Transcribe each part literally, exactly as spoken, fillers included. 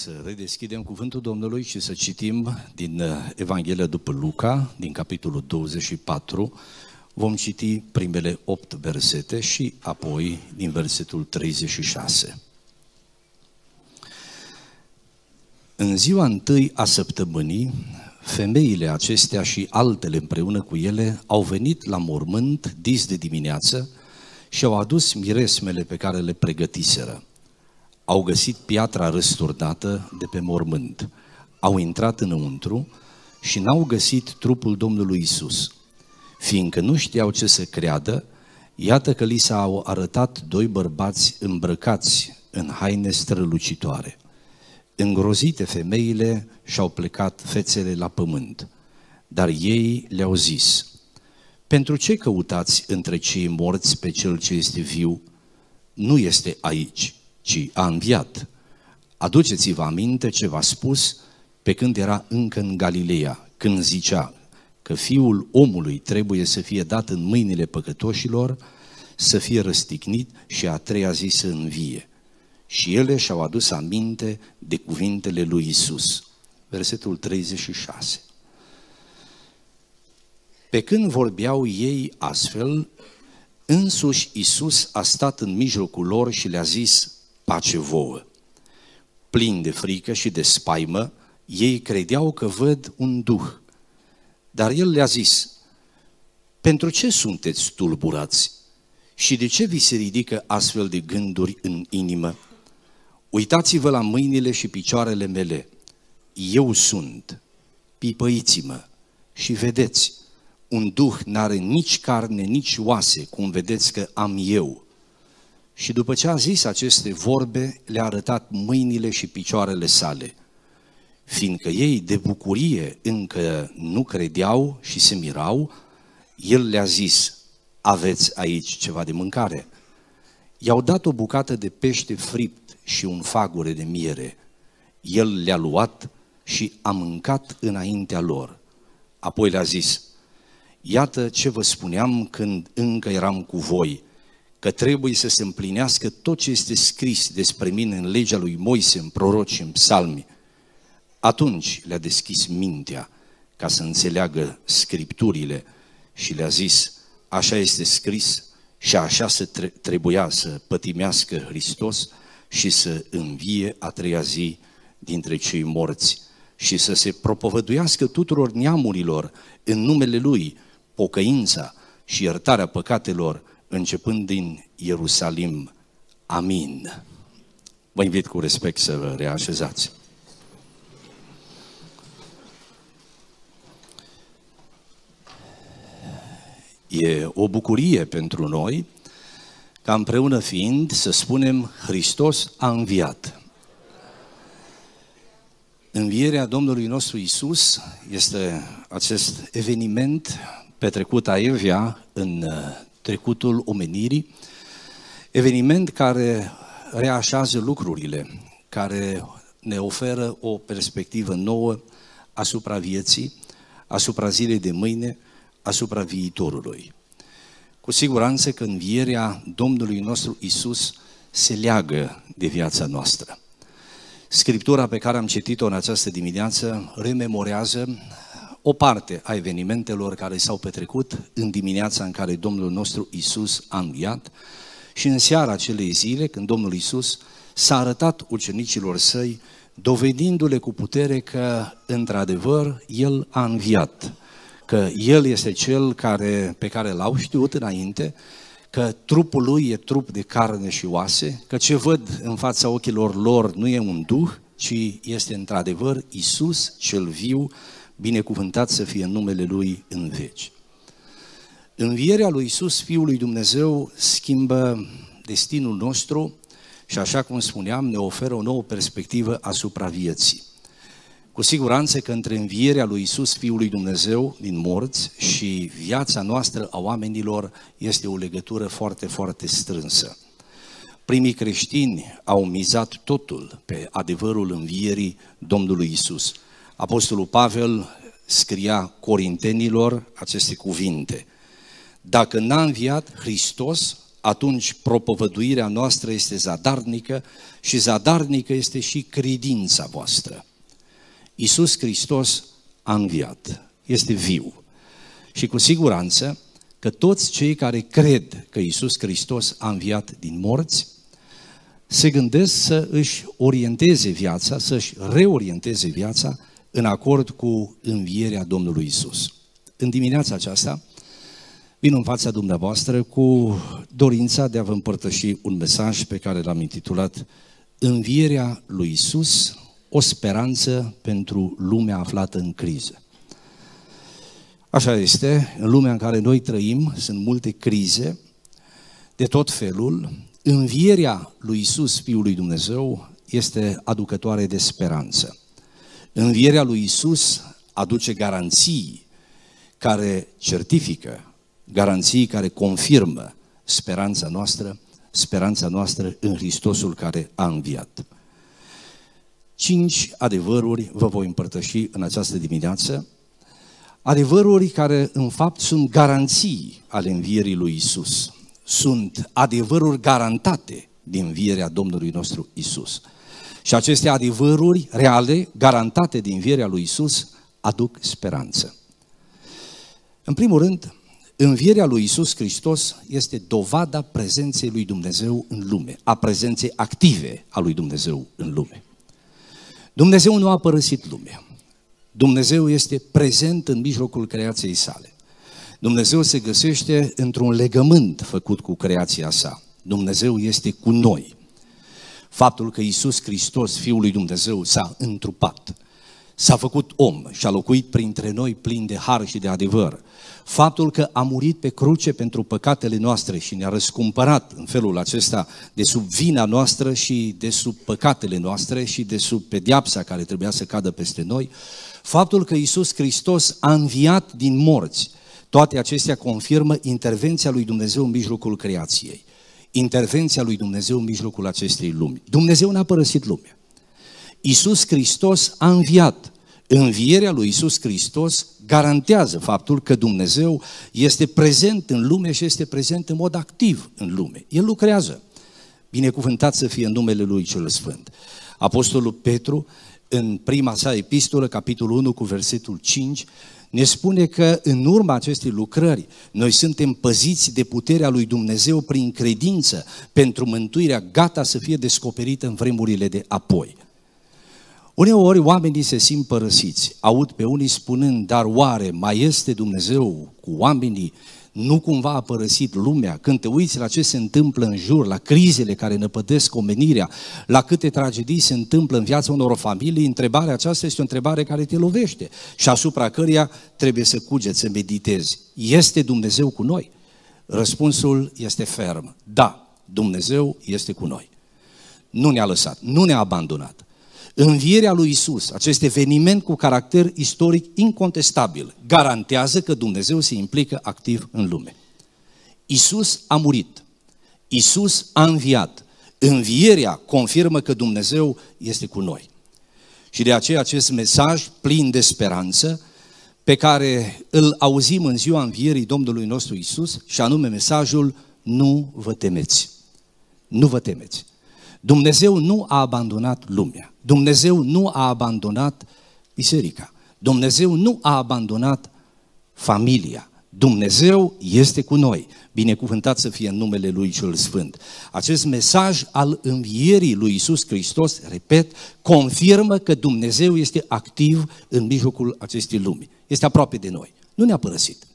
Să redeschidem cuvântul Domnului și să citim din Evanghelia după Luca, din capitolul douăzeci și patru. Vom citi primele opt versete și apoi din versetul treizeci și șase. În ziua întâi a săptămânii, femeile acestea și altele împreună cu ele au venit la mormânt dis de dimineață și au adus miresmele pe care le pregătiseră. Au găsit piatra răsturnată de pe mormânt. Au intrat înăuntru și n-au găsit trupul Domnului Isus. Fiindcă nu știau ce să creadă, iată că li s-au arătat doi bărbați îmbrăcați în haine strălucitoare. Îngrozite femeile și-au plecat fețele la pământ, dar ei le-au zis: pentru ce căutați între cei morți pe cel ce este viu? Nu este aici, ci a înviat. Aduceți-vă aminte ce v-a spus pe când era încă în Galileea, când zicea că Fiul omului trebuie să fie dat în mâinile păcătoșilor, să fie răstignit și a treia zi să învie. Și ele și-au adus aminte de cuvintele lui Isus. Versetul treizeci și șase. Pe când vorbeau ei astfel, însuși Isus a stat în mijlocul lor și le-a zis: pace vouă. Plini de frică și de spaimă, ei credeau că văd un duh. Dar el le-a zis: pentru ce sunteți tulburați? Și de ce vi se ridică astfel de gânduri în inimă? Uitați-vă la mâinile și picioarele mele. Eu sunt. Pipăiți-mă și vedeți. Un duh n-are nici carne, nici oase, cum vedeți că am eu. Și după ce a zis aceste vorbe, le-a arătat mâinile și picioarele sale. Fiindcă ei de bucurie încă nu credeau și se mirau, el le-a zis: aveți aici ceva de mâncare? I-au dat o bucată de pește fript și un fagure de miere. El le-a luat și a mâncat înaintea lor. Apoi le-a zis: iată ce vă spuneam când încă eram cu voi, că trebuie să se împlinească tot ce este scris despre mine în legea lui Moise, în proroci și în psalmi. Atunci le-a deschis mintea ca să înțeleagă scripturile și le-a zis: așa este scris și așa se tre- trebuia să pătimească Hristos și să învie a treia zi dintre cei morți și să se propovăduiască tuturor neamurilor în numele Lui pocăința și iertarea păcatelor, începând din Ierusalim. Amin. Vă invit cu respect să vă reașezați. E o bucurie pentru noi ca împreună fiind să spunem: Hristos a înviat. Învierea Domnului nostru Isus este acest eveniment petrecut aievea în trecutul omenirii, eveniment care reașează lucrurile, care ne oferă o perspectivă nouă asupra vieții, asupra zilei de mâine, asupra viitorului. Cu siguranță că învierea Domnului nostru Isus se leagă de viața noastră. Scriptura pe care am citit-o în această dimineață rememorează o parte a evenimentelor care s-au petrecut în dimineața în care Domnul nostru Isus a înviat și în seara acelei zile când Domnul Isus s-a arătat ucenicilor săi, dovedindu-le cu putere că într-adevăr El a înviat, că El este Cel care, pe care L-au știut înainte, că trupul Lui e trup de carne și oase, că ce văd în fața ochilor lor nu e un duh, ci este într-adevăr Isus cel viu, binecuvântat să fie numele Lui în veci. Învierea lui Isus, Fiul lui Dumnezeu, schimbă destinul nostru și, așa cum spuneam, ne oferă o nouă perspectivă asupra vieții. Cu siguranță că între învierea lui Isus, Fiul lui Dumnezeu din morți, și viața noastră a oamenilor este o legătură foarte, foarte strânsă. Primii creștini au mizat totul pe adevărul învierii Domnului Isus. Apostolul Pavel scria corintenilor aceste cuvinte: dacă n-a înviat Hristos, atunci propovăduirea noastră este zadarnică și zadarnică este și credința voastră. Iisus Hristos a înviat, este viu și cu siguranță că toți cei care cred că Iisus Hristos a înviat din morți se gândesc să își orienteze viața, să-și reorienteze viața în acord cu învierea Domnului Iisus. În dimineața aceasta vin în fața dumneavoastră cu dorința de a vă împărtăși un mesaj pe care l-am intitulat Învierea lui Iisus, o speranță pentru lumea aflată în criză. Așa este, în lumea în care noi trăim, sunt multe crize de tot felul. Învierea lui Iisus, Fiul lui Dumnezeu, este aducătoare de speranță. Învierea lui Iisus aduce garanții care certifică, garanții care confirmă speranța noastră, speranța noastră în Hristosul care a înviat. Cinci adevăruri vă voi împărtăși în această dimineață, adevăruri care în fapt sunt garanții ale învierii lui Iisus. Sunt adevăruri garantate din învierea Domnului nostru Iisus. Și aceste adevăruri reale, garantate din învierea lui Iisus, aduc speranță. În primul rând, învierea lui Iisus Hristos este dovada prezenței lui Dumnezeu în lume, a prezenței active a lui Dumnezeu în lume. Dumnezeu nu a părăsit lumea. Dumnezeu este prezent în mijlocul creației sale. Dumnezeu se găsește într-un legământ făcut cu creația sa. Dumnezeu este cu noi. Faptul că Iisus Hristos, Fiul lui Dumnezeu, s-a întrupat, s-a făcut om și a locuit printre noi plin de har și de adevăr. Faptul că a murit pe cruce pentru păcatele noastre și ne-a răscumpărat în felul acesta de sub vina noastră și de sub păcatele noastre și de sub pedeapsa care trebuia să cadă peste noi. Faptul că Iisus Hristos a înviat din morți, toate acestea confirmă intervenția lui Dumnezeu în mijlocul creației. Intervenția lui Dumnezeu în mijlocul acestei lumi. Dumnezeu n-a părăsit lumea. Iisus Hristos a înviat. Învierea lui Iisus Hristos garantează faptul că Dumnezeu este prezent în lume și este prezent în mod activ în lume. El lucrează. Binecuvântat să fie în numele Lui cel Sfânt. Apostolul Petru, în prima sa epistolă, capitolul unu, cu versetul cinci, ne spune că în urma acestei lucrări noi suntem păziți de puterea lui Dumnezeu prin credință pentru mântuirea gata să fie descoperită în vremurile de apoi. Uneori oamenii se simt părăsiți, aud pe unii spunând, dar oare mai este Dumnezeu cu oamenii? Nu cumva a părăsit lumea? Când te uiți la ce se întâmplă în jur, la crizele care năpădesc omenirea, la câte tragedii se întâmplă în viața unor familii, întrebarea aceasta este o întrebare care te lovește și asupra căreia trebuie să cugeți, să meditezi. Este Dumnezeu cu noi? Răspunsul este ferm. Da, Dumnezeu este cu noi. Nu ne-a lăsat, nu ne-a abandonat. Învierea lui Iisus, acest eveniment cu caracter istoric incontestabil, garantează că Dumnezeu se implică activ în lume. Iisus a murit, Iisus a înviat. Învierea confirmă că Dumnezeu este cu noi. Și de aceea acest mesaj plin de speranță pe care îl auzim în ziua învierii Domnului nostru Iisus, și anume mesajul nu vă temeți. Nu vă temeți. Dumnezeu nu a abandonat lumea. Dumnezeu nu a abandonat biserica. Dumnezeu nu a abandonat familia. Dumnezeu este cu noi. Binecuvântat să fie în numele Lui cel Sfânt. Acest mesaj al învierii lui Iisus Hristos, repet, confirmă că Dumnezeu este activ în mijlocul acestei lumi. Este aproape de noi. Nu ne-a părăsit.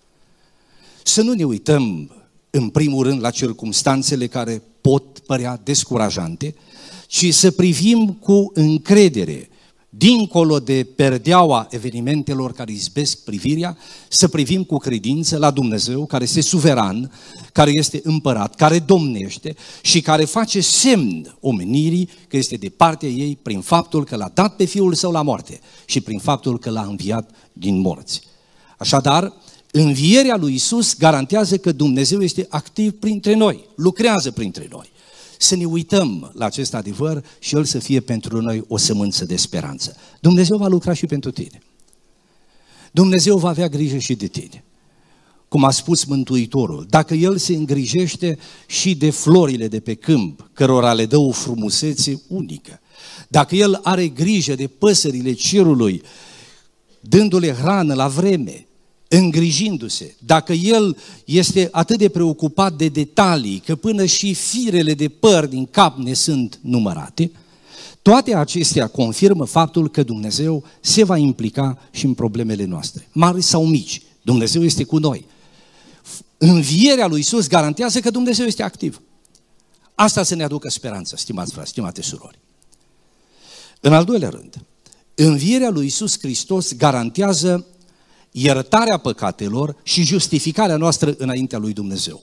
Să nu ne uităm în primul rând la circumstanțele care pot părea descurajante, ci să privim cu încredere, dincolo de perdeaua evenimentelor care izbesc privirea, să privim cu credință la Dumnezeu care este suveran, care este împărat, care domnește și care face semn omenirii că este de partea ei prin faptul că l-a dat pe Fiul Său la moarte și prin faptul că l-a înviat din morți. Așadar, învierea lui Iisus garantează că Dumnezeu este activ printre noi, lucrează printre noi. Să ne uităm la acest adevăr și El să fie pentru noi o sămânță de speranță. Dumnezeu va lucra și pentru tine. Dumnezeu va avea grijă și de tine. cum a spus Mântuitorul, dacă El se îngrijește și de florile de pe câmp, cărora le dă o frumusețe unică, dacă El are grijă de păsările cerului, dându-le hrană la vreme, îngrijindu-se, dacă El este atât de preocupat de detalii, că până și firele de păr din cap ne sunt numărate, toate acestea confirmă faptul că Dumnezeu se va implica și în problemele noastre, mari sau mici. Dumnezeu este cu noi. Învierea lui Iisus garantează că Dumnezeu este activ. Asta să ne aducă speranță, stimați frați, stimate surori. În al doilea rând, învierea lui Iisus Hristos garantează iertarea păcatelor și justificarea noastră înaintea lui Dumnezeu.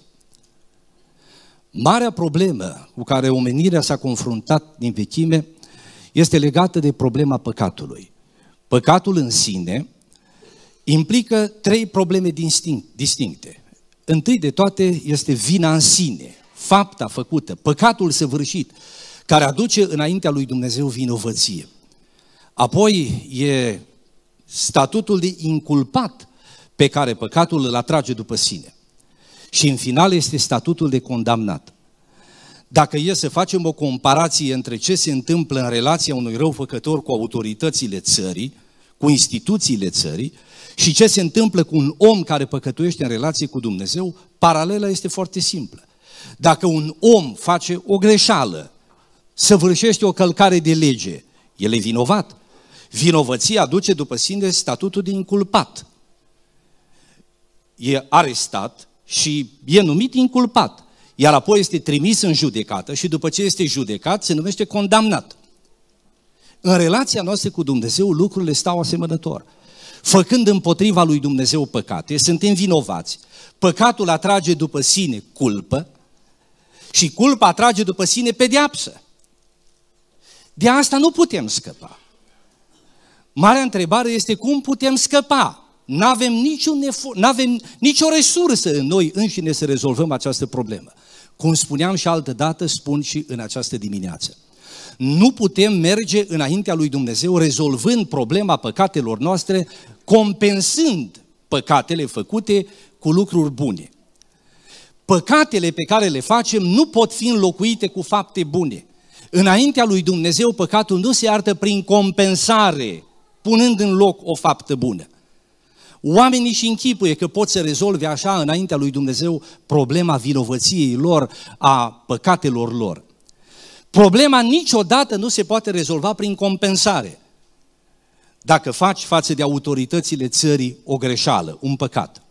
Marea problemă cu care omenirea s-a confruntat din vechime este legată de problema păcatului. Păcatul în sine implică trei probleme distincte. Întâi de toate este vina în sine, fapta făcută, păcatul săvârșit, care aduce înaintea lui Dumnezeu vinovăție. Apoi e statutul de inculpat pe care păcatul îl atrage după sine. Și în final este statutul de condamnat. Dacă e să facem o comparație între ce se întâmplă în relația unui răufăcător cu autoritățile țării, cu instituțiile țării, și ce se întâmplă cu un om care păcătuiește în relație cu Dumnezeu, paralela este foarte simplă. Dacă un om face o greșeală, săvârșește o călcare de lege, el e vinovat. Vinovăția aduce după sine statutul de inculpat. E arestat și e numit inculpat, iar apoi este trimis în judecată și după ce este judecat se numește condamnat. În relația noastră cu Dumnezeu lucrurile stau asemănător. Făcând împotriva lui Dumnezeu păcate, suntem vinovați. Păcatul atrage după sine culpă și culpa atrage după sine pedeapsă. De asta nu putem scăpa. Marea întrebare este cum putem scăpa. N-avem niciun efort, n-avem nicio resursă în noi înșine să rezolvăm această problemă. Cum spuneam și altă dată, spun și în această dimineață. Nu putem merge înaintea lui Dumnezeu rezolvând problema păcatelor noastre, compensând păcatele făcute cu lucruri bune. Păcatele pe care le facem nu pot fi înlocuite cu fapte bune. Înaintea lui Dumnezeu păcatul nu se iartă prin compensare, punând în loc o faptă bună. Oamenii își închipuie că pot să rezolve așa înaintea lui Dumnezeu problema vinovăției lor, a păcatelor lor. Problema niciodată nu se poate rezolva prin compensare. Dacă faci față de autoritățile țării o greșeală, un păcat,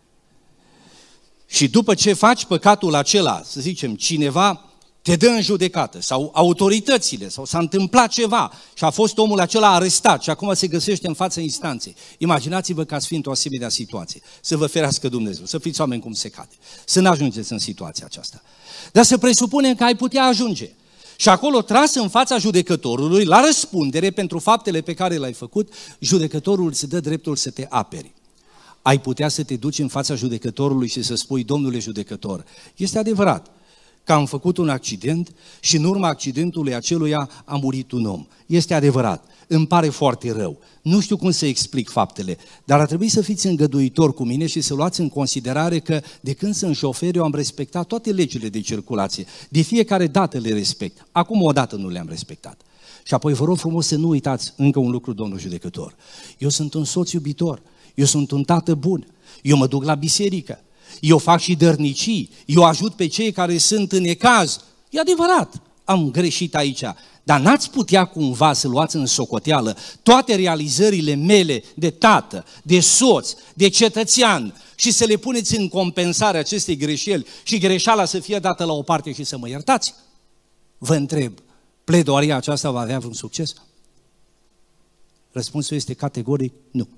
și după ce faci păcatul acela, să zicem, cineva te dă în judecată sau autoritățile sau s-a întâmplat ceva și a fost omul acela arestat și acum se găsește în fața instanței. Imaginați-vă că ați fi într-o asemenea situație. Să vă ferească Dumnezeu, să fiți oameni cum se cade. Să nu ajungeți în situația aceasta. Dar să presupunem că ai putea ajunge. Și acolo, tras în fața judecătorului, la răspundere pentru faptele pe care le-ai făcut, judecătorul îți dă dreptul să te aperi. Ai putea să te duci în fața judecătorului și să spui, domnule judecător, este adevărat că am făcut un accident și în urma accidentului aceluia a murit un om. Este adevărat, îmi pare foarte rău, nu știu cum să explic faptele, dar ar trebui să fiți îngăduitori cu mine și să luați în considerare că de când sunt șofer eu am respectat toate legile de circulație, de fiecare dată le respect, acum o dată nu le-am respectat. Și apoi vă rog frumos să nu uitați încă un lucru, domnul judecător, eu sunt un soț iubitor, eu sunt un tată bun, eu mă duc la biserică, eu fac și dărnicii, eu ajut pe cei care sunt în necaz. E adevărat, am greșit aici, dar n-ați putea cumva să luați în socoteală toate realizările mele de tată, de soț, de cetățean și să le puneți în compensare acestei greșeli și greșeala să fie dată la o parte și să mă iertați? Vă întreb, pledoaria aceasta va avea vreun succes? Răspunsul este categoric nu.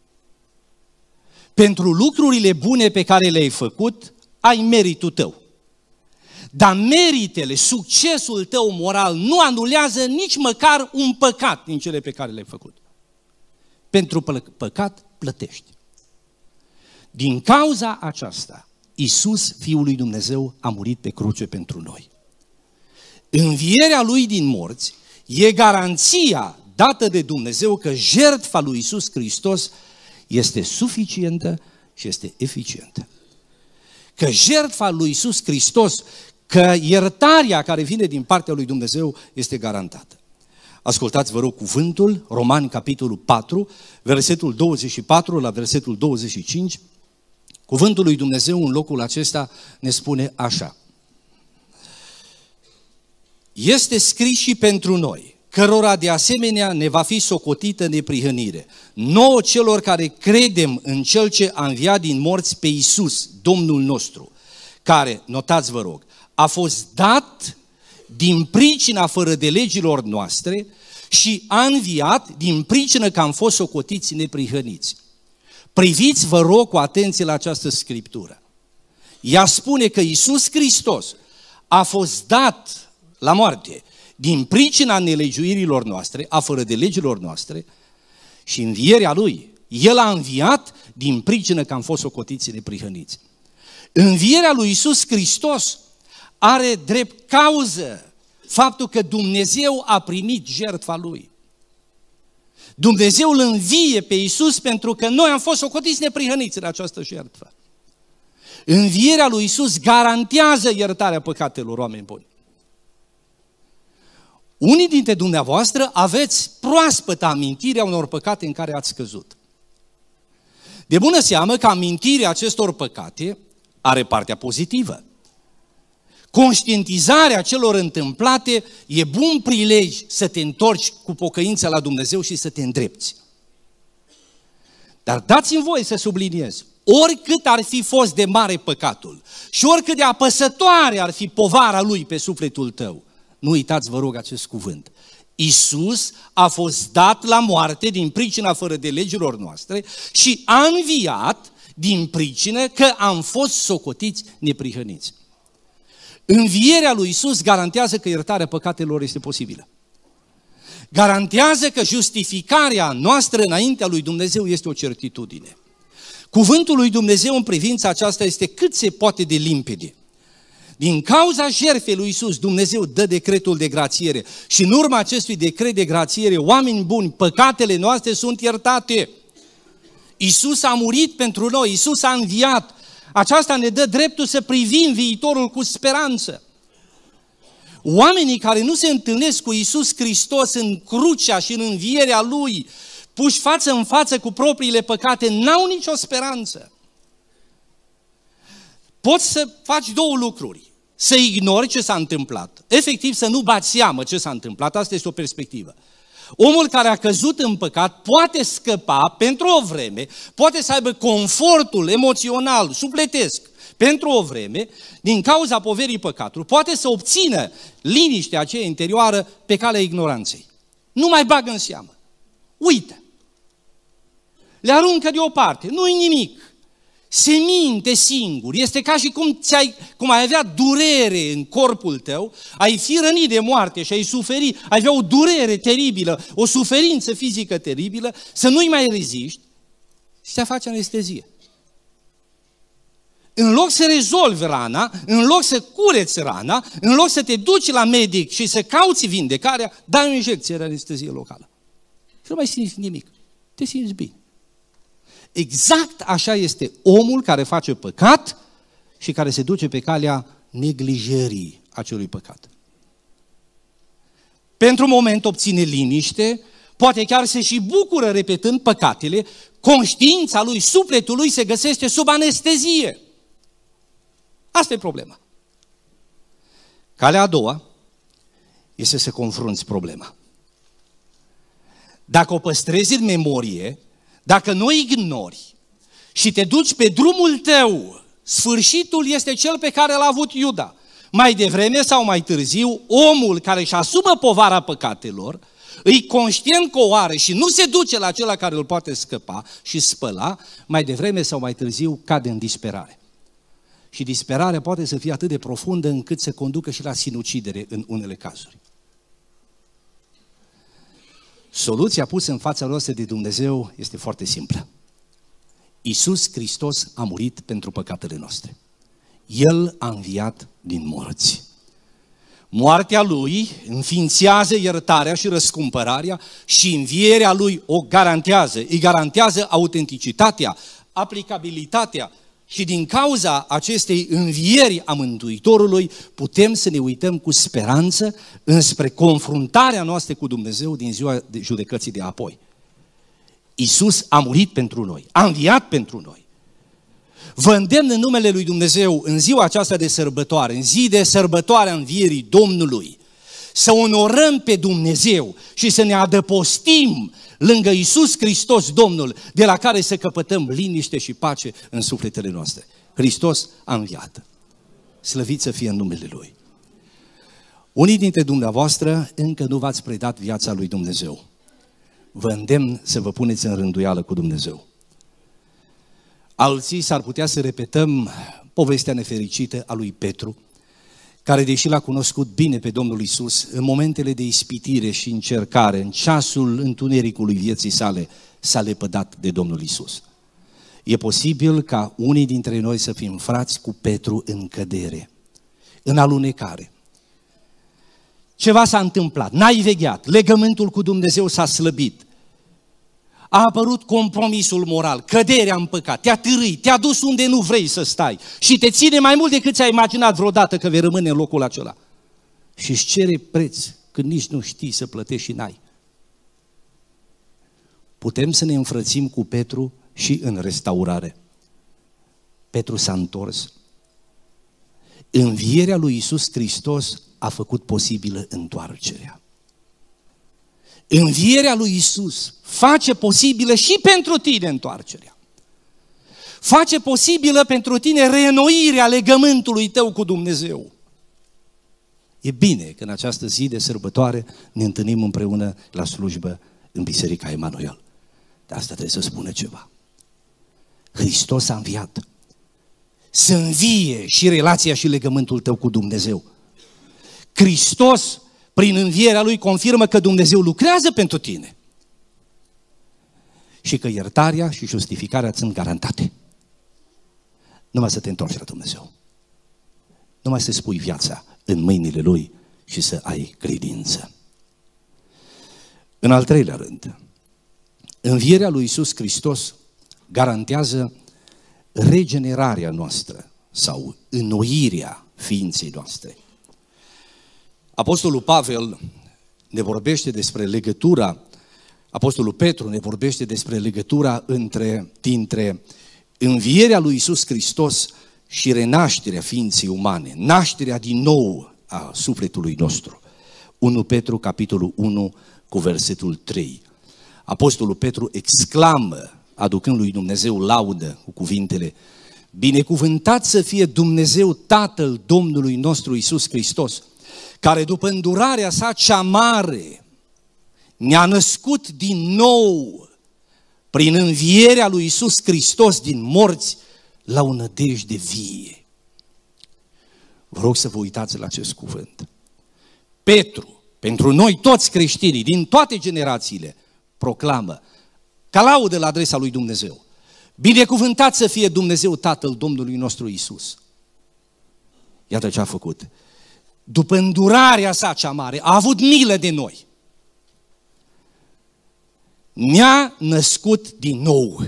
Pentru lucrurile bune pe care le-ai făcut, ai meritul tău. Dar meritele, succesul tău moral nu anulează nici măcar un păcat din cele pe care le-ai făcut. Pentru păcat plătești. Din cauza aceasta, Iisus, Fiul lui Dumnezeu, a murit pe cruce pentru noi. Învierea Lui din morți e garanția dată de Dumnezeu că jertfa lui Iisus Hristos este suficientă și este eficientă. că jertfa lui Iisus Hristos, că iertarea care vine din partea lui Dumnezeu este garantată. Ascultați, vă rog, cuvântul, Romani, capitolul patru, versetul douăzeci și patru la versetul douăzeci și cinci. Cuvântul lui Dumnezeu în locul acesta ne spune așa. Este scris și pentru noi, cărora de asemenea ne va fi socotită neprihănire. Nouă celor care credem în Cel ce a înviat din morți pe Iisus, Domnul nostru, care, notați vă rog, a fost dat din pricina fără de legilor noastre și a înviat din pricină că am fost socotiți neprihăniți. Priviți, vă rog, cu atenție la această scriptură. Ea spune că Iisus Hristos a fost dat la moarte din pricina nelegiuirilor noastre, a fără de legilor noastre, și învierea Lui. El a înviat din pricină că am fost socotiți neprihăniți. Învierea lui Iisus Hristos are drept cauză faptul că Dumnezeu a primit jertfa Lui. Dumnezeu îl învie pe Iisus pentru că noi am fost socotiți neprihăniți în această jertfă. Învierea lui Iisus garantează iertarea păcatelor, oameni buni. Unii dintre dumneavoastră aveți proaspătă amintirea unor păcate în care ați căzut. De bună seamă că amintirea acestor păcate are partea pozitivă. Conștientizarea celor întâmplate e bun prilej să te întorci cu pocăință la Dumnezeu și să te îndrepți. Dar dați-mi voie să subliniez, oricât ar fi fost de mare păcatul și oricât de apăsătoare ar fi povara lui pe sufletul tău, nu uitați, vă rog, acest cuvânt. Iisus a fost dat la moarte din pricina fără de legilor noastre și a înviat din pricină că am fost socotiți neprihăniți. Învierea lui Iisus garantează că iertarea păcatelor este posibilă. Garantează că justificarea noastră înaintea lui Dumnezeu este o certitudine. Cuvântul lui Dumnezeu în privința aceasta este cât se poate de limpede. Din cauza jertfei lui Iisus, Dumnezeu dă decretul de grațiere și în urma acestui decret de grațiere, oameni buni, păcatele noastre sunt iertate. Iisus a murit pentru noi, Iisus a înviat. Aceasta ne dă dreptul să privim viitorul cu speranță. Oamenii care nu se întâlnesc cu Iisus Hristos în crucea și în învierea Lui, puși față în față cu propriile păcate, n-au nicio speranță. Poți să faci două lucruri. Să ignori ce s-a întâmplat. Efectiv să nu bați seamă ce s-a întâmplat. Asta este o perspectivă. Omul care a căzut în păcat poate scăpa pentru o vreme, poate să aibă confortul emoțional, sufletesc, pentru o vreme, din cauza poverii păcatului, poate să obțină liniștea aceea interioară pe calea ignoranței. Nu mai bagă în seamă. Uită. Le aruncă deoparte. Nu-i nimic. Se minte singur. Este ca și cum, ți-ai, cum ai avea durere în corpul tău, ai fi rănit de moarte și ai suferi, ai avea o durere teribilă, o suferință fizică teribilă, să nu-i mai reziști și te face anestezie. În loc să rezolvi rana, în loc să cureți rana, în loc să te duci la medic și să cauți vindecarea, dai o injecție de anestezie locală. Și nu mai simți nimic. Te simți bine. Exact așa este omul care face păcat și care se duce pe calea neglijării acelui păcat. Pentru moment obține liniște, poate chiar se și bucură repetând păcatele, conștiința lui, sufletul lui se găsește sub anestezie. Asta e problema. Calea a doua este să confrunți problema. Dacă o păstrezi în memorie, dacă nu o ignori și te duci pe drumul tău, sfârșitul este cel pe care l-a avut Iuda. Mai devreme sau mai târziu, omul care își asumă povara păcatelor, îi conștient că o are și nu se duce la acela care îl poate scăpa și spăla, mai devreme sau mai târziu cade în disperare. Și disperarea poate să fie atât de profundă încât să conducă și la sinucidere în unele cazuri. Soluția pusă în fața noastră de Dumnezeu este foarte simplă. Iisus Hristos a murit pentru păcatele noastre. El a înviat din morți. Moartea Lui înființează iertarea și răscumpărarea și învierea Lui o garantează. Îi garantează autenticitatea, aplicabilitatea Și din cauza acestei învieri a Mântuitorului putem să ne uităm cu speranță înspre confruntarea noastră cu Dumnezeu din ziua de judecății de apoi. Iisus a murit pentru noi, a înviat pentru noi. Vă îndemn în numele lui Dumnezeu în ziua aceasta de sărbătoare, în zi de sărbătoare a învierii Domnului, să onorăm pe Dumnezeu și să ne adăpostim lângă Iisus Hristos Domnul, de la care să căpătăm liniște și pace în sufletele noastre. Hristos a înviat. Slăvit să fie în numele Lui. Unii dintre dumneavoastră încă nu v-ați predat viața lui Dumnezeu. Vă îndemn să vă puneți în rânduială cu Dumnezeu. Alții s-ar putea să repetăm povestea nefericită a lui Petru, care, deși l-a cunoscut bine pe Domnul Iisus, în momentele de ispitire și încercare, în ceasul întunericului vieții sale, s-a lepădat de Domnul Iisus. E posibil ca unii dintre noi să fim frați cu Petru în cădere, în alunecare. Ceva s-a întâmplat, n-ai vegheat, legământul cu Dumnezeu s-a slăbit. A apărut compromisul moral, căderea în păcat, te-a târâit, te-a dus unde nu vrei să stai și te ține mai mult decât ți-ai imaginat vreodată că vei rămâne în locul acela. Și îți cere preț când nici nu știi să plătești și n-ai. Putem să ne înfrățim cu Petru și în restaurare. Petru s-a întors. Învierea lui Iisus Hristos a făcut posibilă întoarcerea. Învierea lui Iisus face posibilă și pentru tine întoarcerea. Face posibilă pentru tine reînnoirea legământului tău cu Dumnezeu. E bine că în această zi de sărbătoare ne întâlnim împreună la slujbă în Biserica Emanuel. De asta trebuie să spună ceva. Hristos a înviat. Să învie și relația și legământul tău cu Dumnezeu. Hristos, prin învierea Lui, confirmă că Dumnezeu lucrează pentru tine și că iertarea și justificarea sunt garantate. Numai să te întorci la Dumnezeu. Numai să spui viața în mâinile Lui și să ai credință. În al treilea rând, învierea lui Iisus Hristos garantează regenerarea noastră sau înnoirea ființei noastre. Apostolul Pavel ne vorbește despre legătura, Apostolul Petru ne vorbește despre legătura între, dintre învierea lui Iisus Hristos și renașterea ființei umane, nașterea din nou a sufletului nostru. unu Petru, capitolul unu, cu versetul trei. Apostolul Petru exclamă, aducând lui Dumnezeu laudă cu cuvintele: binecuvântat să fie Dumnezeu Tatăl Domnului nostru Iisus Hristos, care după îndurarea sa cea mare ne-a născut din nou prin învierea lui Iisus Hristos din morți la o nădejde vie. Vă rog să vă uitați la acest cuvânt. Petru, pentru noi toți creștinii din toate generațiile, proclamă ca laudă la adresa lui Dumnezeu: binecuvântat să fie Dumnezeu Tatăl Domnului nostru Iisus. Iată ce a făcut. După îndurarea sa cea mare, a avut milă de noi. Ne-a născut din nou.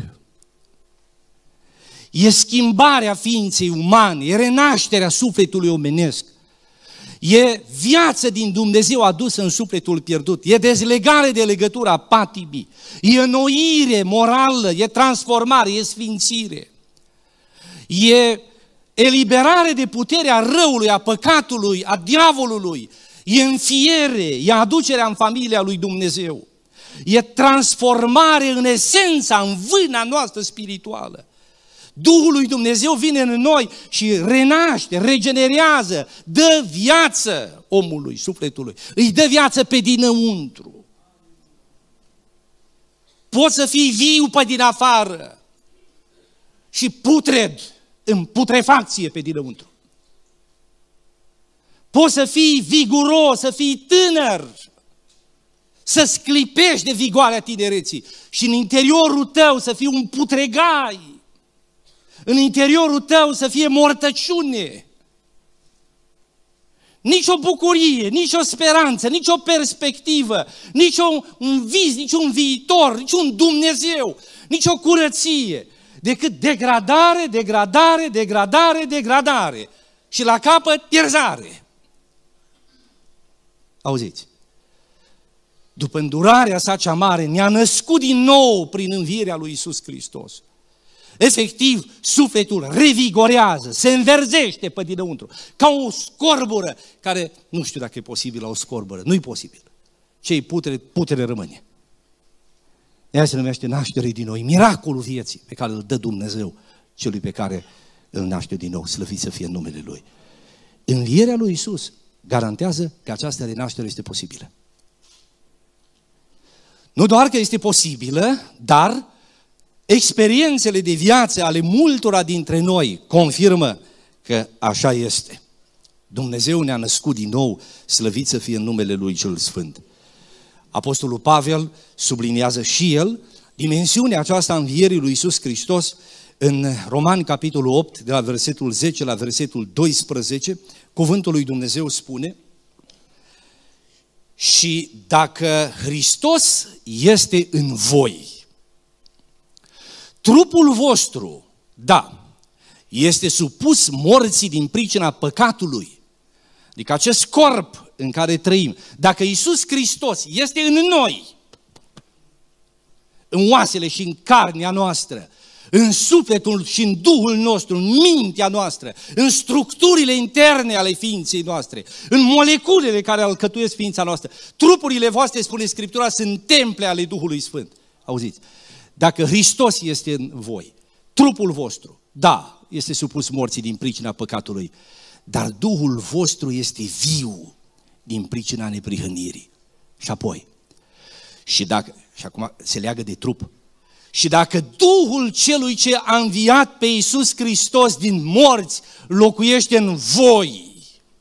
E schimbarea ființei umane, e renașterea sufletului omenesc. E viață din Dumnezeu adusă în sufletul pierdut, e dezlegare de legătura patimii, e înnoire morală, e transformare, e sfințire, e eliberare de puterea răului, a păcatului, a diavolului, e înfiere, e aducerea în familia lui Dumnezeu, e transformare în esența, în vâna noastră spirituală. Duhul lui Dumnezeu vine în noi și renaște, regenerează, dă viață omului, sufletului, îi dă viață pe dinăuntru. Poți să fii viu pe din afară și putred, în putrefacție pe dinăuntru. Poți să fii viguros, să fii tânăr, să sclipești de vigoarea tinereții și în interiorul tău să fii un putregai. În interiorul tău să fie mortăciune. Nici o bucurie, nici o speranță, nici o perspectivă, nici un vis, nici un viitor, nici un Dumnezeu, nici o curăție, decât degradare, degradare, degradare, degradare. Și la capăt, pierzare. Auziți? După îndurarea sa cea mare, ne-a născut din nou prin învierea lui Iisus Hristos. Efectiv, sufletul revigorează, se înverzește pe dinăuntru, ca o scorbură, care, nu știu dacă e posibil la o scorbură, nu e posibil. Ce-i putere, putere rămâne. Ea se numește naștere din nou, miracolul vieții pe care îl dă Dumnezeu celui pe care îl naște din nou, slăvit să fie numele Lui. Învierea lui Iisus garantează că această renaștere este posibilă. Nu doar că este posibilă, dar experiențele de viață ale multora dintre noi confirmă că așa este. Dumnezeu ne-a născut din nou, slăvit să fie în numele Lui cel Sfânt. Apostolul Pavel subliniază și el dimensiunea aceasta a învierii lui Iisus Hristos în Romani, capitolul opt, de la versetul zece la versetul doisprezece, cuvântul lui Dumnezeu spune: și dacă Hristos este în voi, trupul vostru, da, este supus morții din pricina păcatului, adică acest corp în care trăim, dacă Iisus Hristos este în noi, în oasele și în carnea noastră, în sufletul și în Duhul nostru, în mintea noastră, în structurile interne ale ființei noastre, în moleculele care alcătuiesc ființa noastră, trupurile voastre, spune Scriptura, sunt temple ale Duhului Sfânt. Auziți? Dacă Hristos este în voi, trupul vostru, da, este supus morții din pricina păcatului, dar Duhul vostru este viu din pricina neprihănirii. Și apoi, și dacă, și acum se leagă de trup, și dacă Duhul celui ce a înviat pe Iisus Hristos din morți locuiește în voi,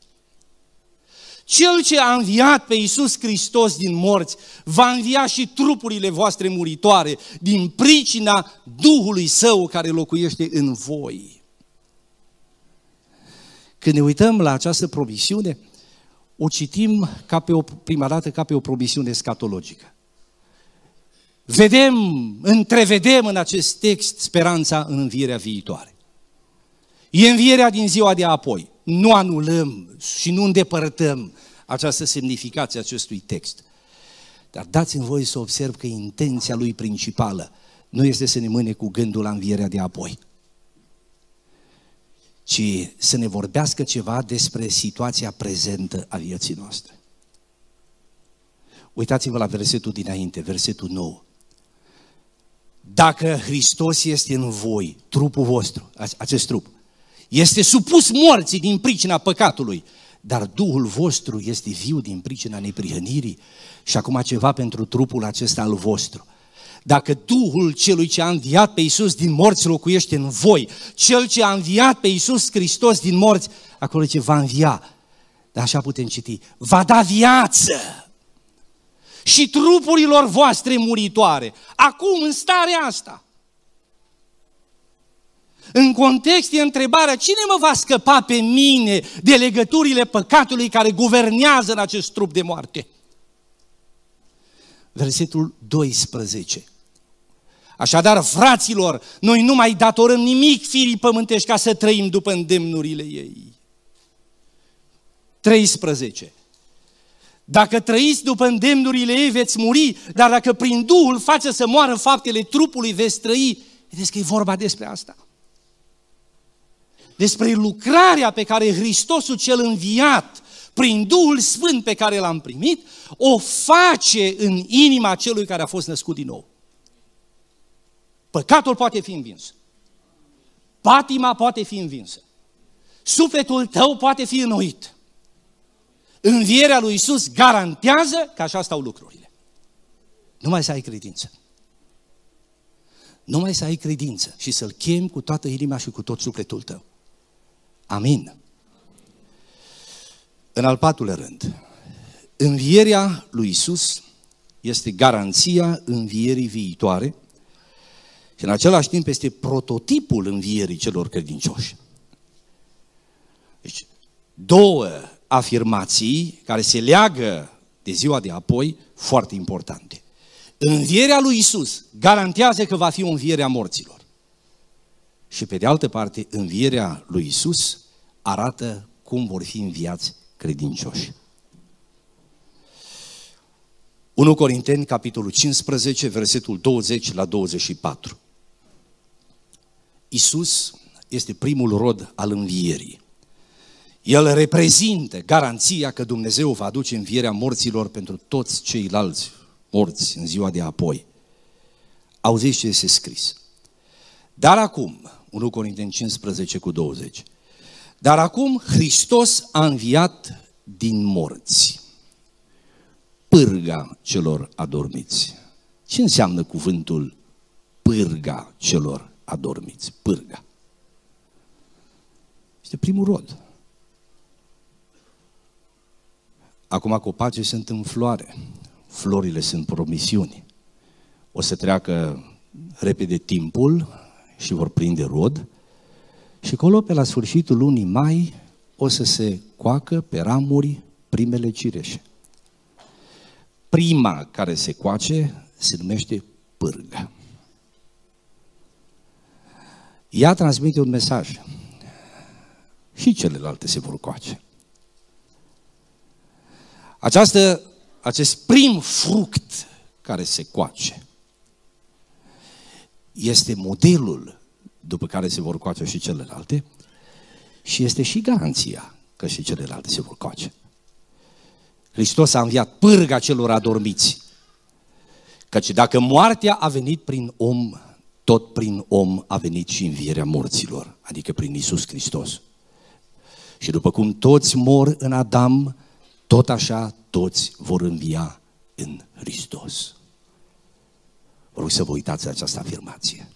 Cel ce a înviat pe Iisus Hristos din morți va învia și trupurile voastre muritoare din pricina Duhului Său care locuiește în voi. Când ne uităm la această promisiune, o citim ca pe o, prima dată ca pe o promisiune escatologică. Vedem, întrevedem în acest text speranța în învierea viitoare. E învierea din ziua de apoi. Nu anulăm și nu îndepărtăm această semnificație acestui text. Dar dați-mi voie să observ că intenția lui principală nu este să ne mâne cu gândul la învierea de apoi, ci să ne vorbească ceva despre situația prezentă a vieții noastre. Uitați-vă la versetul dinainte, versetul nouă. Dacă Hristos este în voi, trupul vostru, acest trup, este supus morții din pricina păcatului, dar Duhul vostru este viu din pricina neprihănirii. Și acum ceva pentru trupul acesta al vostru. Dacă Duhul celui ce a înviat pe Iisus din morți locuiește în voi, Cel ce a înviat pe Iisus Hristos din morți, acolo ce va învia, dar așa putem citi, va da viață și trupurilor voastre muritoare, acum în starea asta. În context e întrebarea, cine mă va scăpa pe mine de legăturile păcatului care guvernează în acest trup de moarte? Versetul doisprezece. Așadar, fraților, noi nu mai datorăm nimic firii pământești ca să trăim după îndemnurile ei. treisprezece. Dacă trăiți după îndemnurile ei, veți muri, dar dacă prin Duhul faceți să moară faptele trupului, veți trăi. Vedeți că e vorba despre asta. Despre lucrarea pe care Hristosul cel înviat, prin Duhul Sfânt pe care l-am primit, o face în inima celui care a fost născut din nou. Păcatul poate fi învins. Patima poate fi învinsă. Sufletul tău poate fi înnoit. Învierea lui Iisus garantează că așa stau lucrurile. Numai să ai credință. Numai să ai credință și să-L chemi cu toată inima și cu tot sufletul tău. Amin. În al patrulea rând, învierea lui Iisus este garanția învierii viitoare și în același timp este prototipul învierii celor credincioși. Deci, două afirmații care se leagă de ziua de apoi, foarte importante. Învierea lui Iisus garantează că va fi o înviere a morților. Și pe de altă parte, învierea lui Iisus arată cum vor fi înviați credincioși. unu Corinteni, capitolul cincisprezece, versetul douăzeci la douăzeci și patru. Iisus este primul rod al învierii. El reprezintă garanția că Dumnezeu va aduce învierea morților pentru toți ceilalți morți în ziua de apoi. Auziți ce este scris. Dar acum, unu Corinteni cincisprezece cu douăzeci, dar acum Hristos a înviat din morți, pârga celor adormiți. Ce înseamnă cuvântul pârga celor adormiți? Pârga. Este primul rod. Acum copacii sunt în floare, florile sunt promisiuni. O să treacă repede timpul și vor prinde rod și acolo pe la sfârșitul lunii mai o să se coacă pe ramuri primele cireșe. Prima care se coace se numește pârgă. Ea transmite un mesaj. Și celelalte se vor coace. Această, acest prim fruct care se coace este modelul după care se vor coace și celelalte și este și garanția că și celelalte se vor coace. Hristos a înviat pârga celor adormiți, căci dacă moartea a venit prin om, tot prin om a venit și învierea morților, adică prin Iisus Hristos. Și după cum toți mor în Adam, tot așa toți vor învia în Hristos. Vă rog să vă uitați la această afirmație.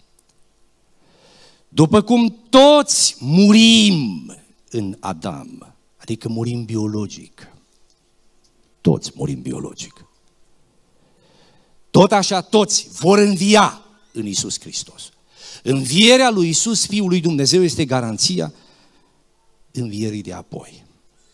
După cum toți murim în Adam, adică murim biologic, toți murim biologic, tot așa toți vor învia în Iisus Hristos. Învierea lui Iisus, Fiul lui Dumnezeu, este garanția învierii de apoi.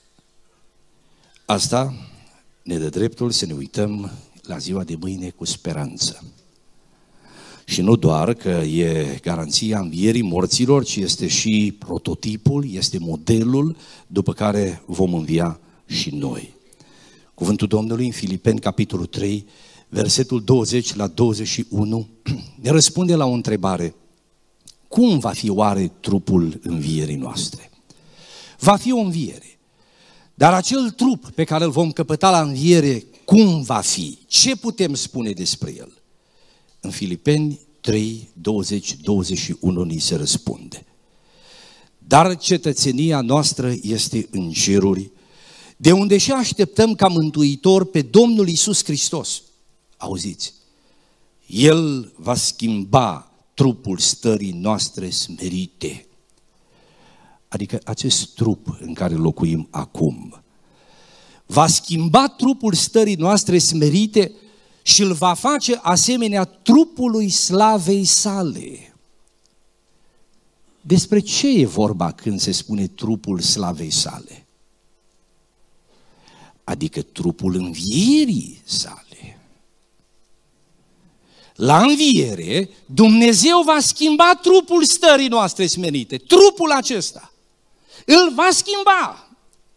Asta ne dă dreptul să ne uităm la ziua de mâine cu speranță. Și nu doar că e garanția învierii morților, ci este și prototipul, este modelul după care vom învia și noi. Cuvântul Domnului în Filipeni, capitolul trei, versetul douăzeci la douăzeci și unu, ne răspunde la o întrebare. Cum va fi oare trupul învierii noastre? Va fi o înviere. Dar acel trup pe care îl vom căpăta la înviere, cum va fi? Ce putem spune despre el? În Filipeni trei, douăzeci, douăzeci și unu ni se răspunde. Dar cetățenia noastră este în ceruri, de unde și așteptăm ca mântuitor pe Domnul Iisus Hristos. Auziți, El va schimba trupul stării noastre smerite. Adică acest trup în care locuim acum va schimba trupul stării noastre smerite și îl va face asemenea trupului slavei sale. Despre ce e vorba când se spune trupul slavei sale? Adică trupul învierii sale. La înviere, Dumnezeu va schimba trupul stării noastre smerite. Trupul acesta îl va schimba.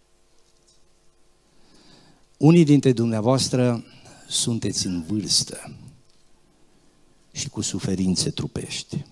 Unii dintre dumneavoastră sunteți în vârstă și cu suferințe trupești.